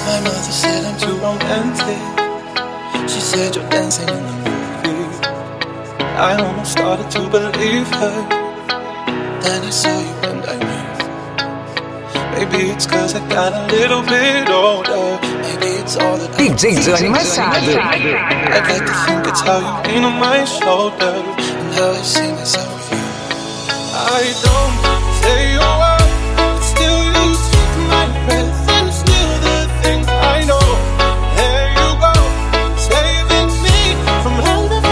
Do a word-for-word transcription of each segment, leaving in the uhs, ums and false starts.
My mother said I'm too romantic. She said you're dancing in the movie. I almost started to believe her. Then I saw you and I knew. Maybe it's cause I got a little bit older. Maybe it's all that D J Johnny Machado. I'd like to think it's how you lean on my shoulder and how I see myself with you. I don't say a word, but still you take my breath. You're still the thing I know. There you go, saving me from all of the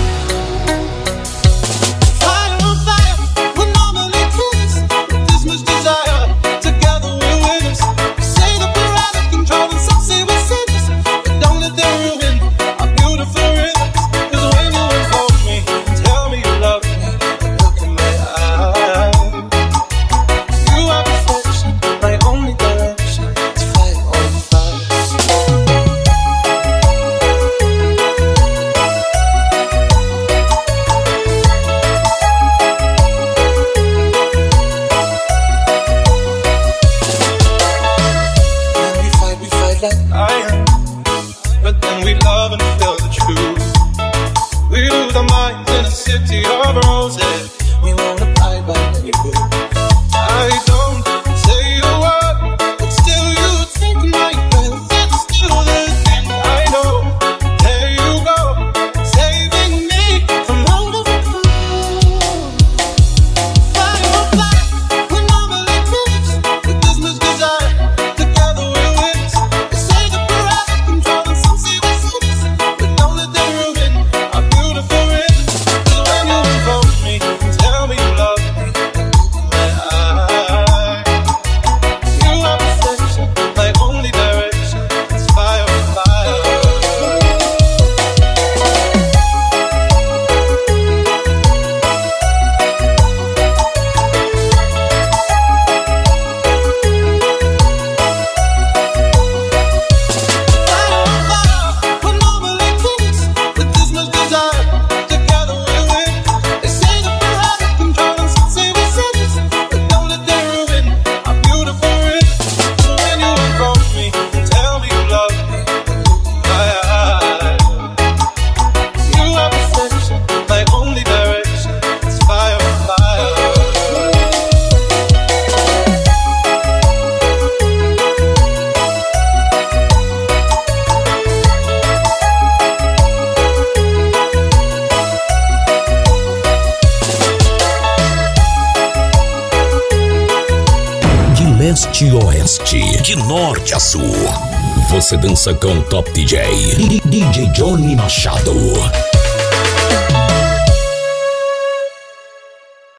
fire on fire. We're normally kids with this much desire. Together we're winners. We say that we're out of control and some say we're sinners, but don't let them ruin our beautiful rhythms. Cause when you invoke me, tell me you love me, and look in my eyes. You are perfection, my only direction. It's fire on fire. When we fight, we fight like iron, but then we love and feel the truth. We lose our minds in a city of roses. We won't abide by any rule. I don't say a word, but still you take my breath. It's still the thing I know. There you go, saving me from all of the cold. Fire on fire, we're normally kids with this much desire. Together we're winners. They say that we're out of control and some say we're sinners, but don't let them ruin our beautiful rhythms. Cause when you invoke me, tell me you love me, and look in my eyes. You are perfection, my only direction. It's fire on fire. We're normally kids with this much desire. Together we're winners. They say that we're out of control and some say we're sinners, but don't let them ruin our beautiful rhythms. So when you invoke me, tell me you love me, and look in my eyes. You are perfection, my only direction. It's fire on fire. De leste a oeste, de norte a sul, você dança com o Top D J, D J Johnny Machado.